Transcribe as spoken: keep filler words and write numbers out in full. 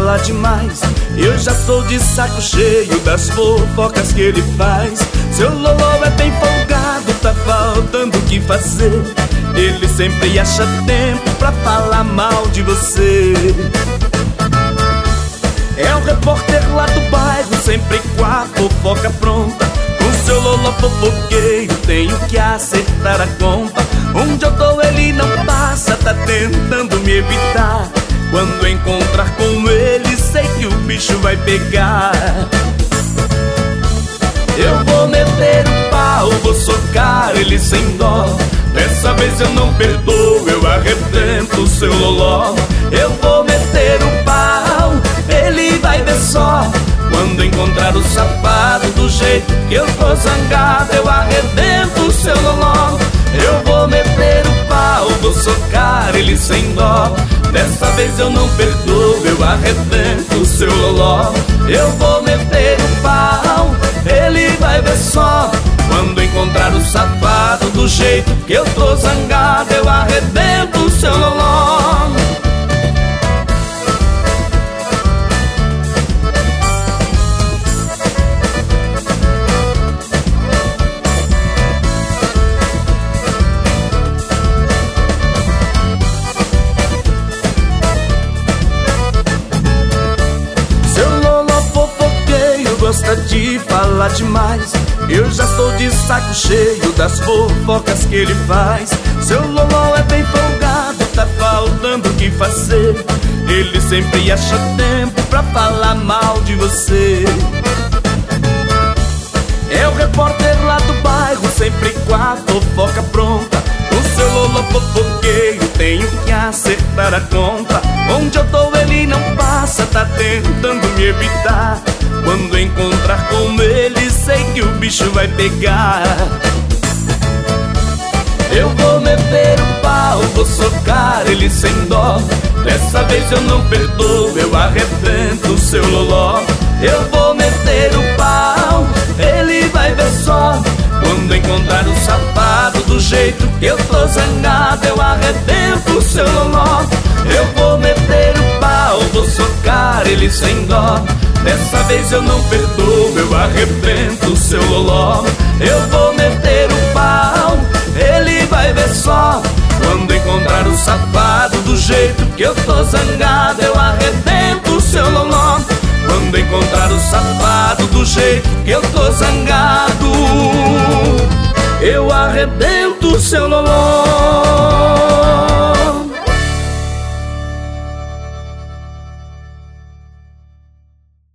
fala demais. Eu já estou de saco cheio das fofocas que ele faz. Seu loló é bem folgado, tá faltando o que fazer. Ele sempre acha tempo pra falar mal de você. É o repórter lá do bairro, sempre com a fofoca pronta. Com seu loló fofoqueiro, tenho que acertar a conta. Onde eu tô ele não passa, tá tentando me evitar. Quando encontrar com ele, sei que o bicho vai pegar. Eu vou meter o pau, vou socar ele sem dó. Dessa vez eu não perdoo, eu arrebento o seu loló. Eu vou meter o pau, ele vai ver só. Quando encontrar o safado, do jeito que eu tô zangado, eu arrebento o seu loló. Eu vou meter o pau, vou socar ele sem dó. Dessa vez eu não perdoo, eu arrebento o seu loló. Eu vou meter o pau, ele vai ver só. Quando encontrar o safado, do jeito que eu tô zangado, eu arrebento o seu loló. Gosta de falar demais. Eu já estou de saco cheio das fofocas que ele faz. Seu loló é bem folgado, tá faltando o que fazer. Ele sempre acha tempo pra falar mal de você. É o repórter lá do bairro, sempre com a fofoca pronta. O seu loló fofoqueiro, tenho que acertar a conta. Onde eu tô ele não passa, tá tentando me evitar. Quando encontrar com ele, sei que o bicho vai pegar. Eu vou meter o pau, vou socar ele sem dó. Dessa vez eu não perdoo, eu arrebento o seu loló. Eu vou meter o pau, ele vai ver só. Quando encontrar o safado, do jeito que eu tô zangado, eu arrebento o seu loló. Eu vou meter o pau, vou socar ele sem dó. Dessa vez eu não perdoo, eu arrebento o seu loló. Eu vou meter o pau, ele vai ver só. Quando encontrar o safado, do jeito que eu tô zangado, eu arrebento o seu loló. Quando encontrar o safado, do jeito que eu tô zangado, eu arrebento o seu loló.